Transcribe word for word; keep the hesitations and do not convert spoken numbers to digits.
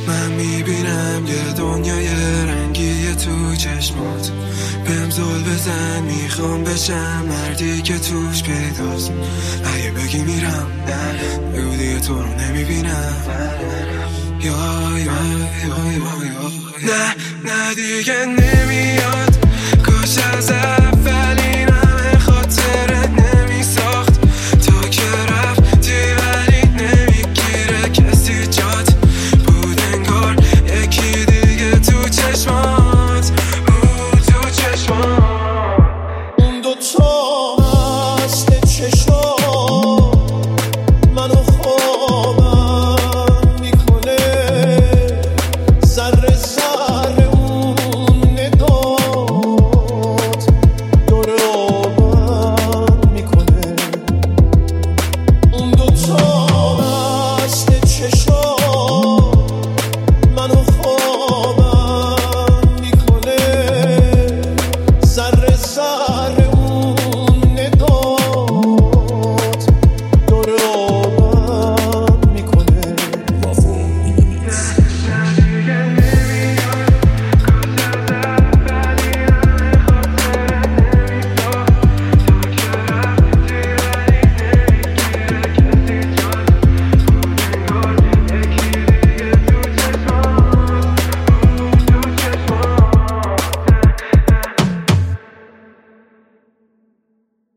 من میبینم یه دنیای رنگی تو چشمات، بهم زل بزن میخوام بشم مردی که توش پیداست. اگه بگی میرم بگو دیگه تو رو نمیبینم. یا یا یا یا یا نه نه دیگه نمیاد